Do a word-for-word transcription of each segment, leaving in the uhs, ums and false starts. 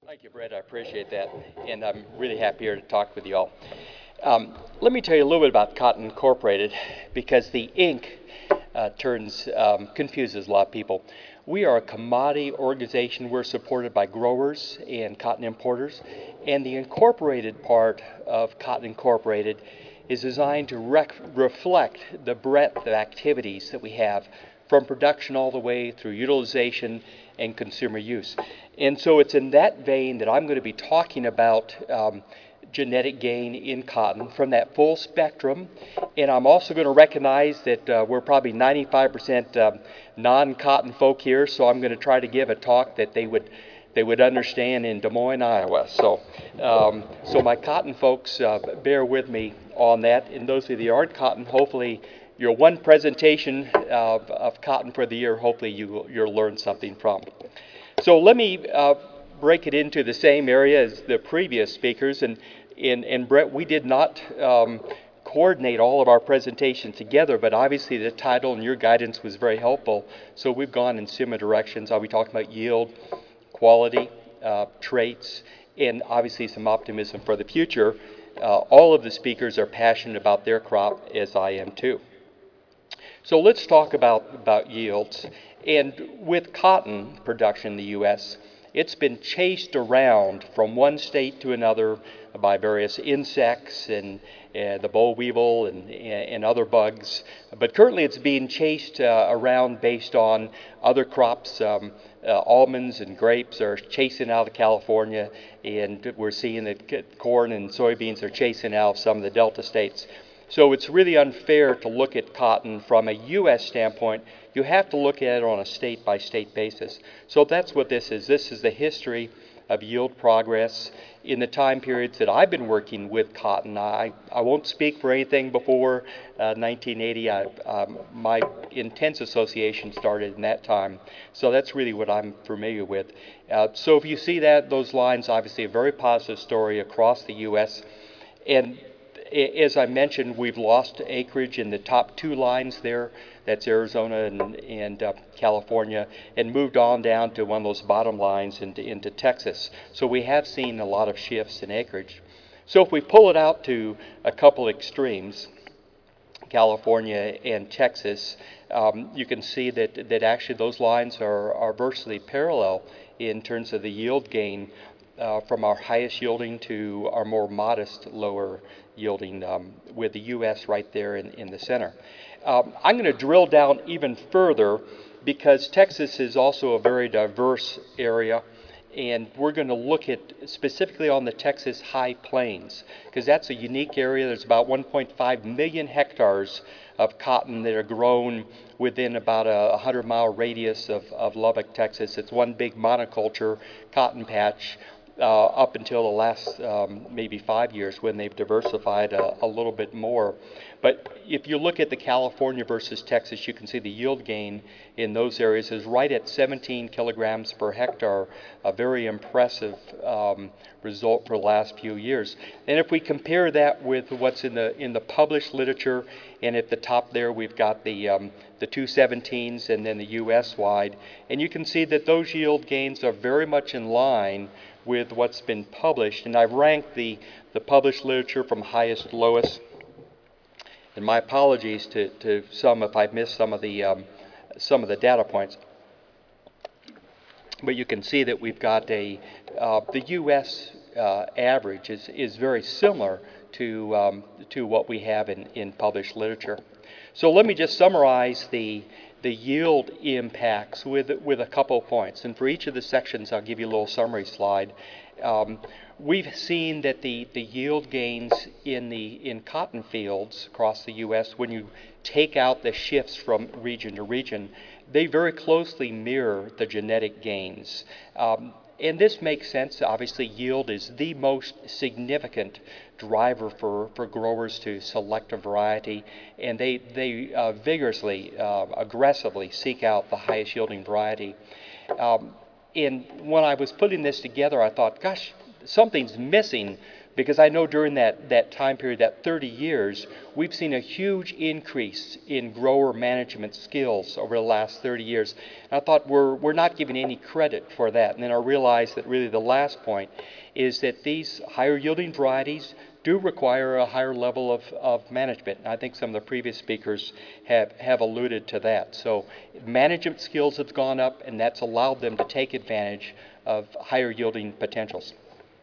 Thank you, Brett. I appreciate that, and I'm really happy here to talk with you all. Um, let me tell you a little bit about Cotton Incorporated, because the ink uh, turns um, confuses a lot of people. We are a commodity organization. We're supported by growers and cotton importers, and the incorporated part of Cotton Incorporated is designed to rec- reflect the breadth of activities that we have, from production all the way through utilization and consumer use. And so it's in that vein that I'm going to be talking about um, genetic gain in cotton from that full spectrum. And I'm also going to recognize that uh, we're probably ninety-five percent um, non-cotton folk here, so I'm going to try to give a talk that they would they would understand in Des Moines, Iowa. So, um, so my cotton folks, uh, bear with me on that. And those of you that aren't cotton, hopefully your one presentation of, of cotton for the year, hopefully you, you'll learn something from. So let me uh, break it into the same area as the previous speakers. And, and, and Brett, we did not um, coordinate all of our presentations together, but obviously the title and your guidance was very helpful. So we've gone in similar directions. I'll be talking about yield, quality, uh, traits, and obviously some optimism for the future. Uh, all of the speakers are passionate about their crop, as I am too. So let's talk about, about yields. And with cotton production in the U S, it's been chased around from one state to another by various insects and uh, the boll weevil and, and other bugs. But currently it's being chased uh, around based on other crops. Um, uh, almonds and grapes are chasing out of California, and we're seeing that corn and soybeans are chasing out of some of the Delta states. So it's really unfair to look at cotton from a U S standpoint. You have to look at it on a state-by-state basis. So that's what this is. This is the history of yield progress in the time periods that I've been working with cotton. I, I won't speak for anything before uh, nineteen eighty. I, um, my intense association started in that time. So that's really what I'm familiar with. Uh, so if you see that, those lines, obviously a very positive story across the U S. And as I mentioned, we've lost acreage in the top two lines there. That's Arizona and, and uh, California, and moved on down to one of those bottom lines into, into Texas. So we have seen a lot of shifts in acreage. So if we pull it out to a couple extremes, California and Texas, um, you can see that, that actually those lines are, are virtually parallel in terms of the yield gain uh, from our highest yielding to our more modest lower yielding, um, with the U S right there in, in the center. Um, I'm going to drill down even further, because Texas is also a very diverse area, and we're going to look at specifically on the Texas High Plains, because that's a unique area. There's about one point five million hectares of cotton that are grown within about a hundred mile radius of, of Lubbock, Texas. It's one big monoculture cotton patch. Uh, up until the last um, maybe five years, when they've diversified a, a little bit more. But if you look at the California versus Texas, you can see the yield gain in those areas is right at seventeen kilograms per hectare, a very impressive um, result for the last few years. And if we compare that with what's in the in the published literature, and at the top there we've got the um, the two seventeens and then the U S wide, and you can see that those yield gains are very much in line with what's been published. And I've ranked the, the published literature from highest to lowest. And my apologies to, to some if I've missed some of the um, some of the data points. But you can see that we've got a uh, the U S uh, average is, is very similar to um, to what we have in, in published literature. So let me just summarize the the yield impacts with with a couple of points. And for each of the sections, I'll give you a little summary slide. Um, we've seen that the, the yield gains in the in cotton fields across the U S, when you take out the shifts from region to region, they very closely mirror the genetic gains. Um, and this makes sense. Obviously, yield is the most significant driver for, for growers to select a variety, and they, they uh, vigorously, uh, aggressively seek out the highest yielding variety. Um, and when I was putting this together, I thought, gosh, something's missing because I know during that, that time period, that thirty years, we've seen a huge increase in grower management skills over the last thirty years. And I thought we're, we're not giving any credit for that. And then I realized that really the last point is that these higher yielding varieties do require a higher level of, of management. And I think some of the previous speakers have, have alluded to that. So management skills have gone up, and that's allowed them to take advantage of higher yielding potentials.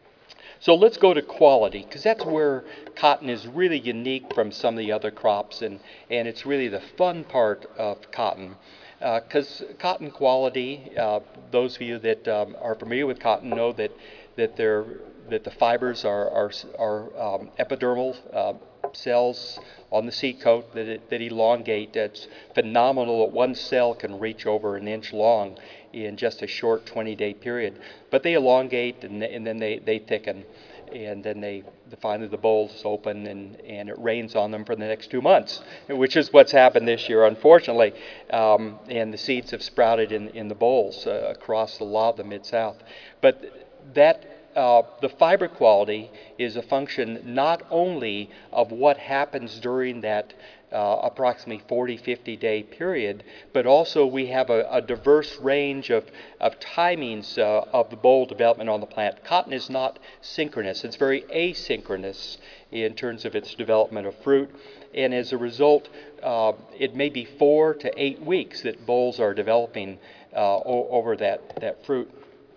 So let's go to quality, because that's where cotton is really unique from some of the other crops, and, and it's really the fun part of cotton. Because uh, cotton quality, uh, those of you that um, are familiar with cotton know that, that they're that the fibers are, are, are um, epidermal uh, cells on the seed coat that, it, that elongate. It's phenomenal that one cell can reach over an inch long in just a short twenty-day period. But they elongate, and, and then they, they thicken, and then they finally the bolls open, and, and it rains on them for the next two months, which is what's happened this year, unfortunately. Um, and the seeds have sprouted in, in the bowls uh, across a lot of the Mid-South. But that Uh, the fiber quality is a function not only of what happens during that uh, approximately forty, fifty day period, but also we have a, a diverse range of, of timings uh, of the boll development on the plant. Cotton is not synchronous. It's very asynchronous in terms of its development of fruit. And as a result, uh, it may be four to eight weeks that bolls are developing uh, o- over that, that fruit.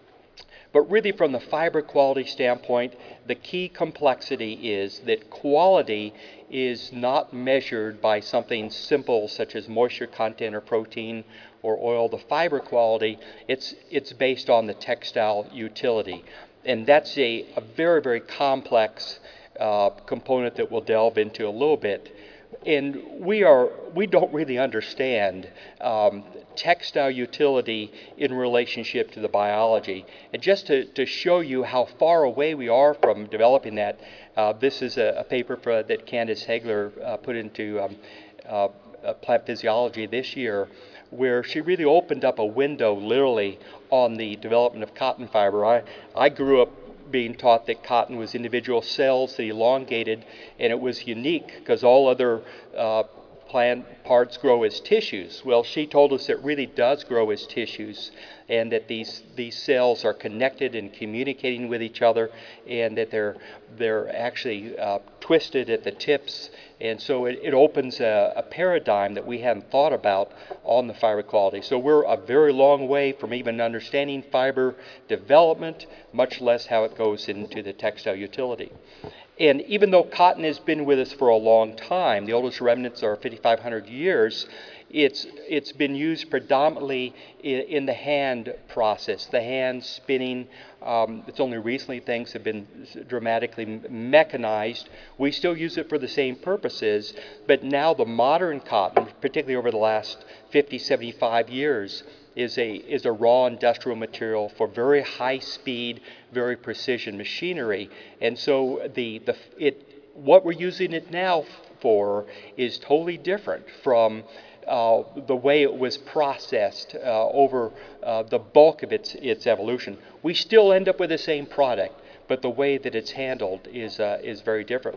But really, from the fiber quality standpoint, the key complexity is that quality is not measured by something simple such as moisture content or protein or oil. The fiber quality, it's, it's based on the textile utility. And that's a, a very, very complex uh, component that we'll delve into a little bit. And we are we don't really understand um, textile utility in relationship to the biology. And just to, to show you how far away we are from developing that, uh, this is a, a paper for, that Candace Hegler uh, put into um, uh, Plant Physiology this year, where she really opened up a window literally on the development of cotton fiber. I, I grew up being taught that cotton was individual cells that elongated, and it was unique because all other uh, plant parts grow as tissues. Well, she told us it really does grow as tissues, and that these these cells are connected and communicating with each other, and that they're they're actually uh, twisted at the tips. And so it, it opens a, a paradigm that we hadn't thought about on the fiber quality. So we're a very long way from even understanding fiber development, much less how it goes into the textile utility. And even though cotton has been with us for a long time, the oldest remnants are fifty-five hundred years, it's, it's been used predominantly in, in the hand process, the hand spinning. Um, it's only recently things have been dramatically mechanized. We still use it for the same purposes, but now the modern cotton, particularly over the last fifty, seventy-five years, is a is a raw industrial material for very high speed, very precision machinery. And so the the it what we're using it now for is totally different from uh, the way it was processed uh, over uh, the bulk of its its evolution. We still end up with the same product, but the way that it's handled is uh, is very different.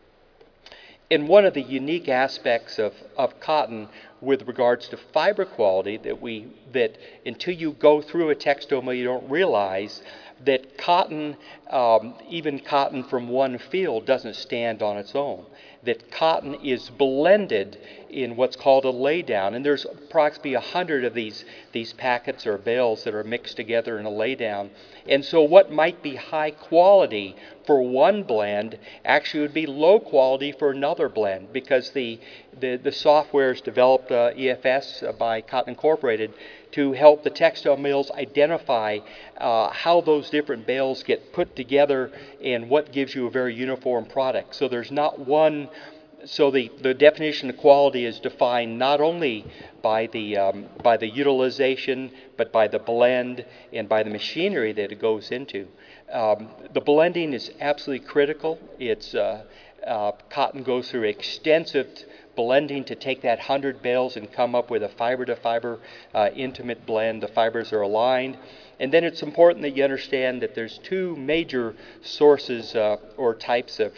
And one of the unique aspects of, of cotton with regards to fiber quality that we that until you go through a textile mill you don't realize that cotton, um, even cotton from one field, doesn't stand on its own. That cotton is blended in what's called a laydown, and there's approximately a hundred of these these packets or bales that are mixed together in a laydown. And so what might be high quality for one blend actually would be low quality for another blend, because the the, the software is developed, uh, E F S, uh, by Cotton Incorporated, to help the textile mills identify uh, how those different bales get put together and what gives you a very uniform product. So there's not one so the, the definition of quality is defined not only by the, um, by the utilization, but by the blend and by the machinery that it goes into. Um, the blending is absolutely critical. It's, uh, uh, cotton goes through extensive blending to take that one hundred bales and come up with a fiber-to-fiber uh, intimate blend. The fibers are aligned. And then it's important that you understand that there's two major sources uh, or types of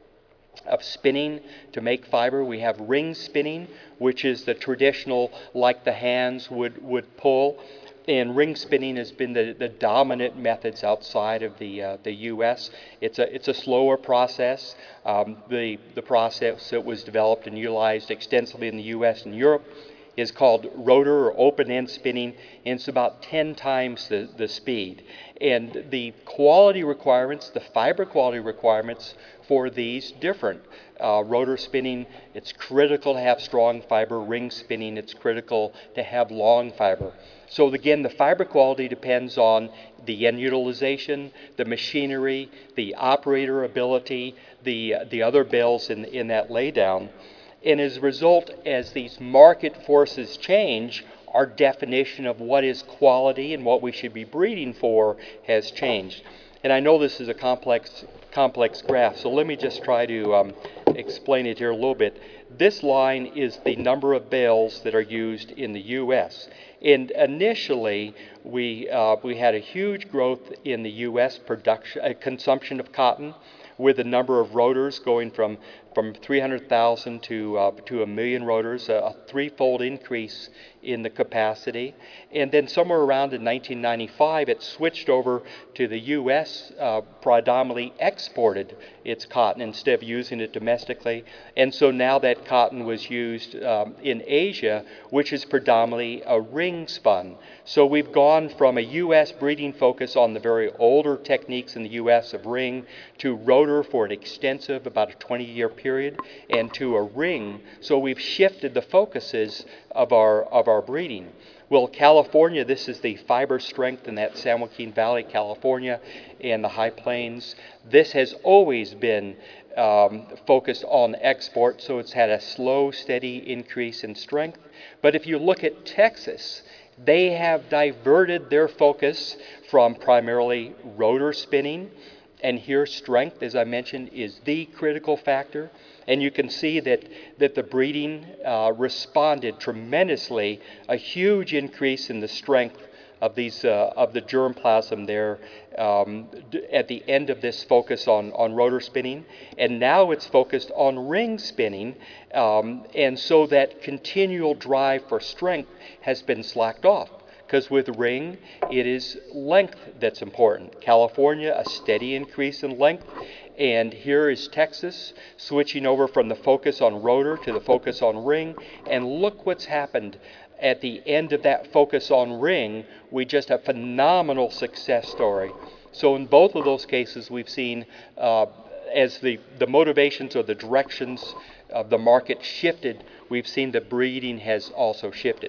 of spinning to make fiber. We have ring spinning, which is the traditional, like the hands would, would pull. And ring spinning has been the, the dominant methods outside of the uh, the U S. It's a it's a slower process. Um, the the process that was developed and utilized extensively in the U S and Europe is called rotor or open-end spinning, and it's about ten times the, the speed. And the quality requirements, the fiber quality requirements for these different. Uh, rotor spinning, it's critical to have strong fiber. Ring spinning, it's critical to have long fiber. So again, the fiber quality depends on the end utilization, the machinery, the operator ability, the, the other bells in, in that laydown. And as a result, as these market forces change, our definition of what is quality and what we should be breeding for has changed. And I know this is a complex, complex graph, so let me just try to um, explain it here a little bit. This line is the number of bales that are used in the U S. And initially, we, uh, we had a huge growth in the U S production, uh, consumption of cotton, with the number of rotors going from, from three hundred thousand to, uh, to a million rotors, a, a threefold increase in the capacity. And then somewhere around in nineteen ninety-five, it switched over to the U S uh, predominantly exported its cotton instead of using it domestically. And so now that cotton was used um, in Asia, which is predominantly a ring spun. So we've gone from a U S breeding focus on the very older techniques in the U S of ring to rotor for an extensive, about a twenty year period, and to a ring. So we've shifted the focuses of our, of our breeding. Well, California, this is the fiber strength in that San Joaquin Valley, California, and the High Plains. This has always been um, focused on export, so it's had a slow, steady increase in strength. But if you look at Texas, they have diverted their focus from primarily rotor spinning, and here strength, as I mentioned, is the critical factor. And you can see that, that the breeding uh, responded tremendously, a huge increase in the strength of these uh, of the germplasm there um, at the end of this focus on, on rotor spinning. And now it's focused on ring spinning, um, and so that continual drive for strength has been slacked off. Because with ring, it is length that's important. California, a steady increase in length. And here is Texas, switching over from the focus on rotor to the focus on ring. And look what's happened at the end of that focus on ring. We just have a phenomenal success story. So in both of those cases, we've seen uh, as the, the motivations or the directions of the market shifted, we've seen the breeding has also shifted.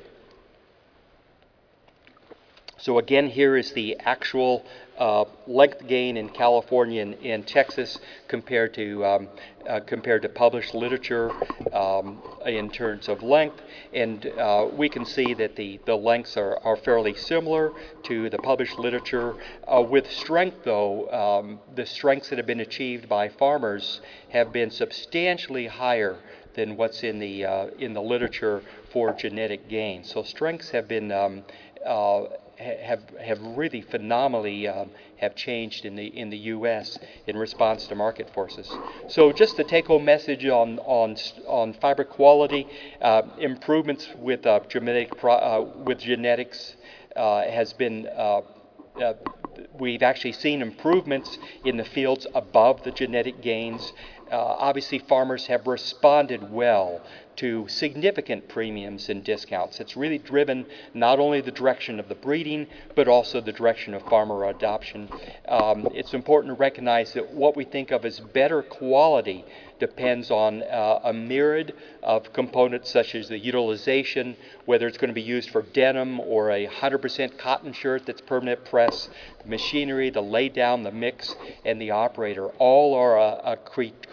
So again, here is the actual uh, length gain in California and, and Texas compared to um, uh, compared to published literature um, in terms of length, and uh, we can see that the, the lengths are, are fairly similar to the published literature. Uh, with strength, though, um, the strengths that have been achieved by farmers have been substantially higher than what's in the uh, in the literature for genetic gain. So strengths have been um, uh, have have really phenomenally um, have changed in the in the U S in response to market forces. So just the take-home message on on on fiber quality, uh, improvements with uh, genetic pro, uh, with genetics uh, has been. Uh, uh, we've actually seen improvements in the fields above the genetic gains. Uh, obviously, farmers have responded well to significant premiums and discounts. It's really driven not only the direction of the breeding, but also the direction of farmer adoption. Um, it's important to recognize that what we think of as better quality depends on uh, a myriad of components such as the utilization, whether it's going to be used for denim or a one hundred percent cotton shirt that's permanent press, the machinery, the lay down, the mix, and the operator. All are a, a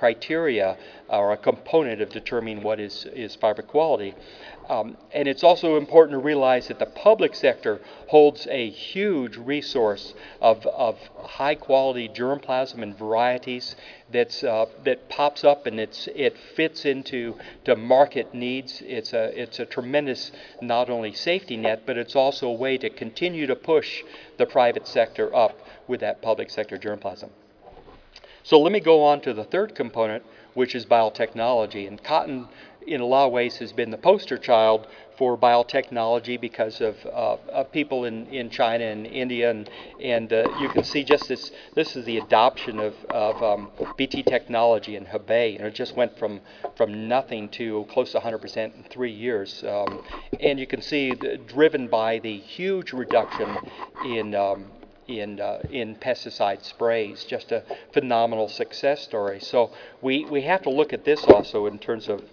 criteria or a component of determining what is, is fiber quality. Um, and it's also important to realize that the public sector holds a huge resource of, of high quality germplasm and varieties that's, uh, that pops up, and it's, it fits into to market needs. It's a, it's a tremendous not only safety net, but it's also a way to continue to push the private sector up with that public sector germplasm. So let me go on to the third component, which is biotechnology. And cotton, in a lot of ways, has been the poster child for biotechnology because of, uh, of people in, in China and India. And, and uh, you can see just this, this is the adoption of, of um, B T technology in Hebei. And it just went from, from nothing to close to one hundred percent in three years. Um, and you can see, the, driven by the huge reduction in um, in uh, in pesticide sprays, just a phenomenal success story. So we, we have to look at this also in terms of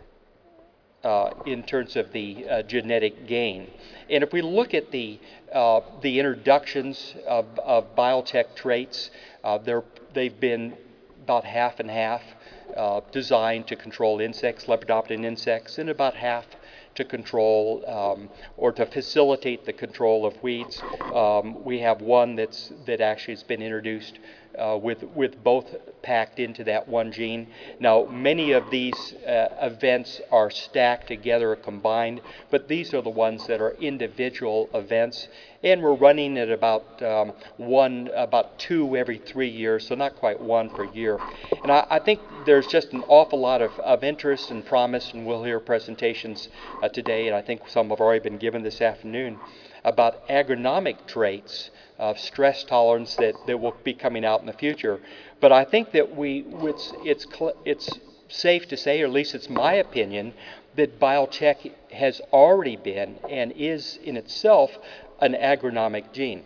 uh, in terms of the uh, genetic gain. And if we look at the uh, the introductions of, of biotech traits, uh, they're, they've been about half and half uh, designed to control insects, lepidopteran insects, and about half to control um, or to facilitate the control of weeds. Um, we have one that's that actually has been introduced uh, with with both packed into that one gene. Now, many of these uh, events are stacked together or combined, but these are the ones that are individual events, and we're running at about um, one, about two every three years, so not quite one per year. And I, I think there's just an awful lot of, of interest and promise, and we'll hear presentations uh, today, and I think some have already been given this afternoon, about agronomic traits of stress tolerance that, that will be coming out in the future. But I think that we it's it's it's safe to say, or at least it's my opinion, that biotech has already been and is in itself an agronomic gene.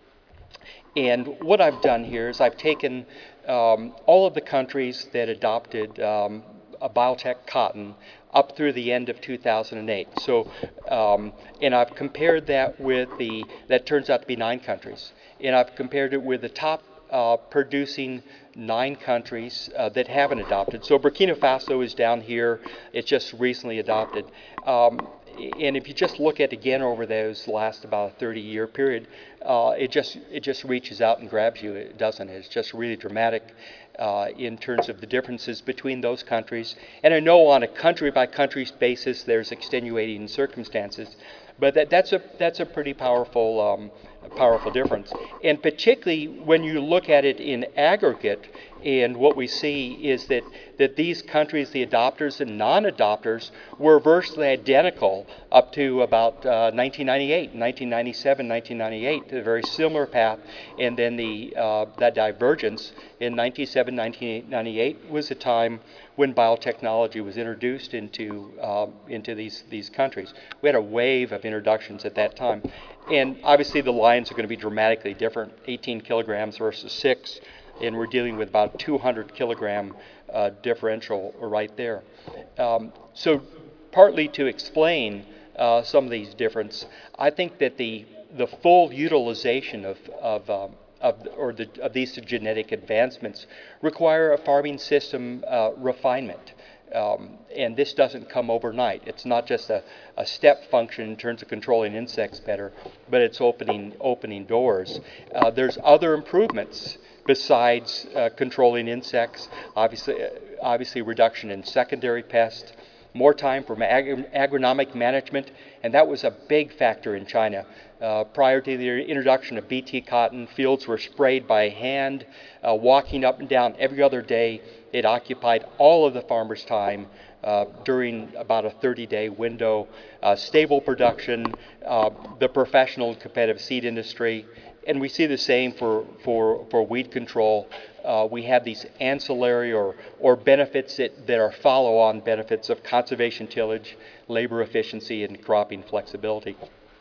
And what I've done here is I've taken um, all of the countries that adopted um, a biotech cotton up through the end of two thousand eight. So, um, and I've compared that with the, that turns out to be nine countries. And I've compared it with the top uh, producing nine countries uh, that haven't adopted. So Burkina Faso is down here. It's just recently adopted. Um, and if you just look at again over those last about a thirty year period, uh, it just it just reaches out and grabs you. It doesn't. It's just really dramatic. Uh, in terms of the differences between those countries. And I know on a country-by-country basis there's extenuating circumstances, but that, that's a that's a pretty powerful um, powerful difference. And particularly when you look at it in aggregate, and what we see is that, that these countries, the adopters and non-adopters, were virtually identical up to about uh, nineteen ninety-eight, nineteen ninety-seven, nineteen ninety-eight, a very similar path. And then the uh, that divergence in ninety-seven, nineteen ninety-eight was a time when biotechnology was introduced into uh, into these these countries. We had a wave of introductions at that time, and obviously the lines are going to be dramatically different: eighteen kilograms versus six. And we're dealing with about two hundred kilogram uh, differential right there. Um, so partly to explain uh, some of these differences, I think that the the full utilization of of, um, of or the, of these genetic advancements require a farming system uh, refinement. Um, and this doesn't come overnight. It's not just a, a step function in terms of controlling insects better, but it's opening opening doors. Uh, there's other improvements besides uh, controlling insects. Obviously, uh, obviously reduction in secondary pests, more time for ag- agronomic management, and that was a big factor in China. Uh, prior to the introduction of B T cotton, fields were sprayed by hand, uh, walking up and down every other day. It occupied all of the farmers' time uh, during about a thirty-day window. Uh, stable production, uh, the professional and competitive seed industry, and we see the same for, for, for weed control. Uh, we have these ancillary or, or benefits that, that are follow-on benefits of conservation tillage, labor efficiency, and cropping flexibility.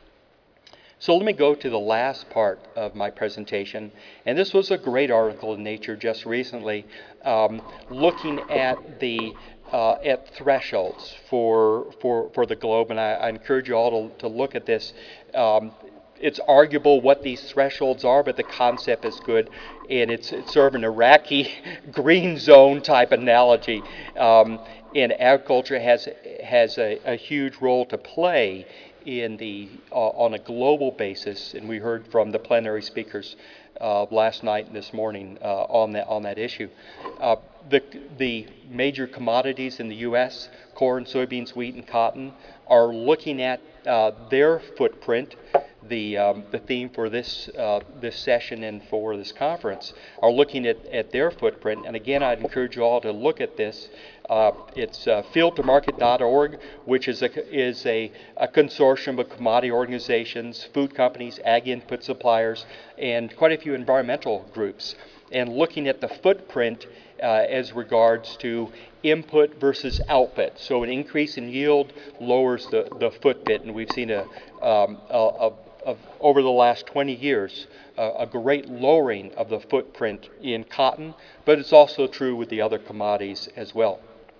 So let me go to the last part of my presentation, and this was a great article in Nature just recently, um, looking at the uh, at thresholds for for for the globe, and I, I encourage you all to, to look at this. Um, it's arguable what these thresholds are, but the concept is good, and it's, it's sort of an Iraqi green zone type analogy. Um, and agriculture has has a, a huge role to play in the uh, on a global basis, and we heard from the plenary speakers uh, last night and this morning uh, on that on that issue. Uh, the the major commodities in the U S, corn, soybeans, wheat, and cotton, are looking at uh, their footprint. The um, the theme for this uh, this session and for this conference are looking at, at their footprint. And again, I'd encourage you all to look at this. Uh, it's uh, field to market dot org, which is a is a, a consortium of commodity organizations, food companies, ag input suppliers, and quite a few environmental groups. And looking at the footprint uh, as regards to input versus output. So an increase in yield lowers the, the footprint, and we've seen a, um, a, a of over the last twenty years, uh, a great lowering of the footprint in cotton, but it's also true with the other commodities as well.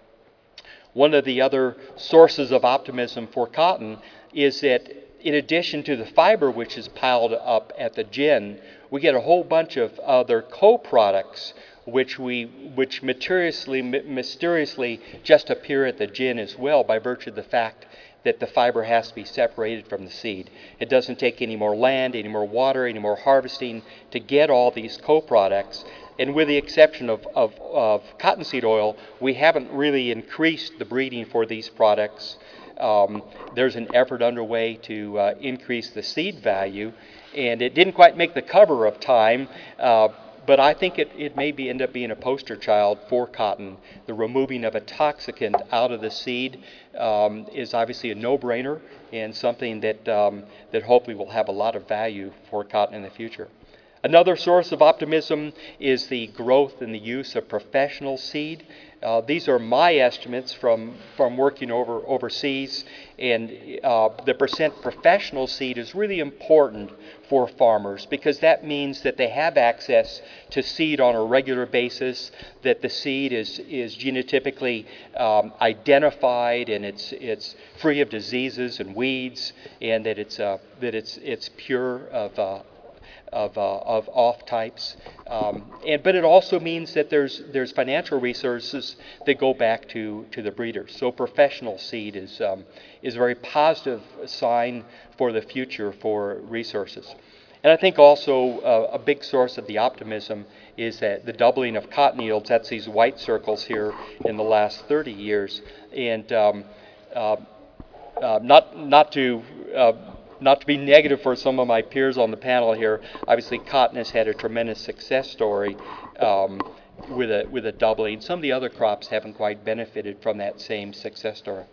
One of the other sources of optimism for cotton is that in addition to the fiber which is piled up at the gin, we get a whole bunch of other co-products which we which mysteriously mysteriously just appear at the gin as well by virtue of the fact that the fiber has to be separated from the seed. It doesn't take any more land, any more water, any more harvesting to get all these co-products. And with the exception of, of, of cottonseed oil, we haven't really increased the breeding for these products. Um, there's an effort underway to uh, increase the seed value, and it didn't quite make the cover of Time, uh, but I think it, it may be end up being a poster child for cotton. The removing of a toxicant out of the seed um, is obviously a no-brainer and something that, um, that hopefully will have a lot of value for cotton in the future. Another source of optimism is the growth in the use of professional seed. Uh, these are my estimates from, from working over overseas, and uh, the percent professional seed is really important for farmers because that means that they have access to seed on a regular basis, that the seed is, is genotypically um, identified and it's, it's free of diseases and weeds, and that it's, uh, that it's, it's pure of uh, Of, uh, of off types, um, and but it also means that there's there's financial resources that go back to, to the breeders. So professional seed is um, is a very positive sign for the future for resources. And I think also uh, a big source of the optimism is that the doubling of cotton yields. That's these white circles here in the last thirty years, and um, uh, uh, not not to uh, Not to be negative for some of my peers on the panel here, obviously cotton has had a tremendous success story um, with a with a doubling. Some of the other crops haven't quite benefited from that same success story.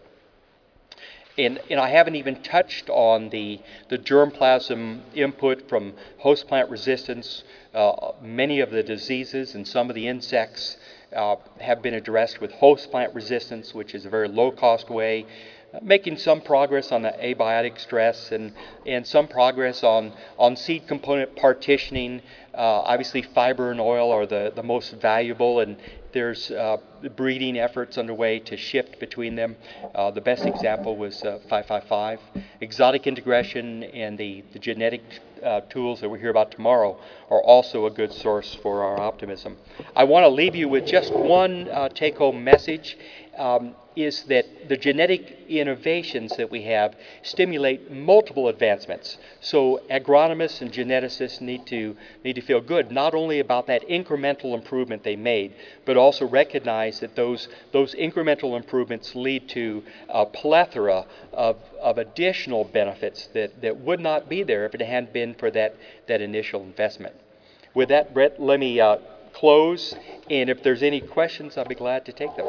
And, and I haven't even touched on the, the germplasm input from host plant resistance. Uh, many of the diseases and some of the insects uh, have been addressed with host plant resistance, which is a very low-cost way. Making some progress on the abiotic stress and, and some progress on, on seed component partitioning. Uh, obviously, fiber and oil are the, the most valuable, and there's uh, breeding efforts underway to shift between them. Uh, the best example was uh, five five five. Exotic integration and the, the genetic uh, tools that we'll hear about tomorrow are also a good source for our optimism. I want to leave you with just one uh, take-home message. Um, is that the genetic innovations that we have stimulate multiple advancements. So agronomists and geneticists need to need to feel good not only about that incremental improvement they made, but also recognize that those those incremental improvements lead to a plethora of, of additional benefits that, that would not be there if it hadn't been for that, that initial investment. With that, Brett, let me uh, close, and if there's any questions, I'll be glad to take them.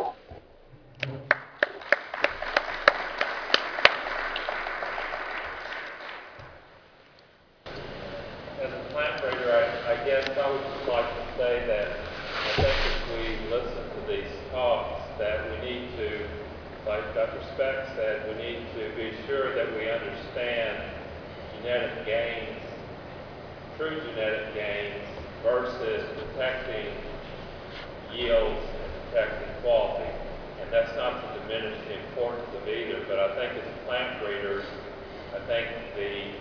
As a plant breeder, I, I guess I would just like to say that I think if we listen to these talks, that we need to, like Doctor Speck said, we need to be sure that we understand genetic gains, true genetic gains, versus protecting yields and protecting quality. And that's not to diminish the importance of either, but I think as plant breeders, I think the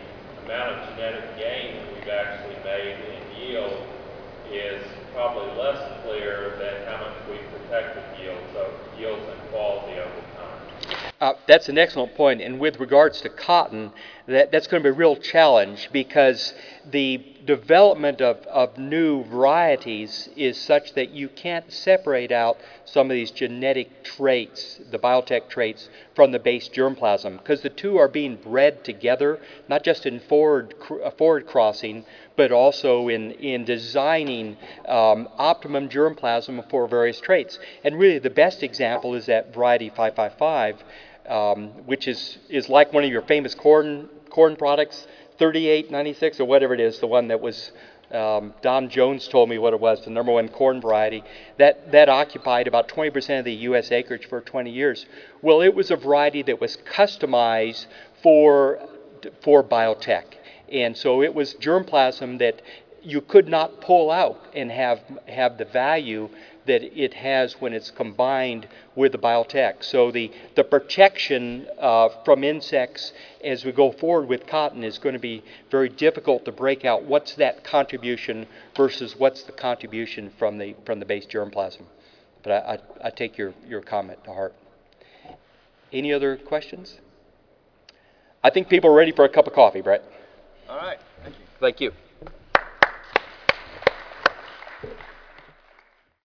amount of genetic gain that we've actually made in yield is probably less clear than how much we've protected yields, so yields and quality over time. Uh, that's an excellent point. And with regards to cotton, that, that's going to be a real challenge because the development of, of new varieties is such that you can't separate out some of these genetic traits, the biotech traits, from the base germplasm, because the two are being bred together, not just in forward, forward crossing, but also in, in designing um, optimum germplasm for various traits. And really the best example is that variety five five five, um, which is, is like one of your famous corn, corn products, thirty-eight ninety-six or whatever it is, the one that was, um, Don Jones told me what it was, the number one corn variety, that, that occupied about twenty percent of the U S acreage for twenty years. Well, it was a variety that was customized for, for biotech. And so it was germplasm that you could not pull out and have, have the value that it has when it's combined with the biotech. So the, the protection uh, from insects as we go forward with cotton is going to be very difficult to break out what's that contribution versus what's the contribution from the, from the base germplasm. But I, I, I take your, your comment to heart. Any other questions? I think people are ready for a cup of coffee, Brett. All right. Thank you. Thank you.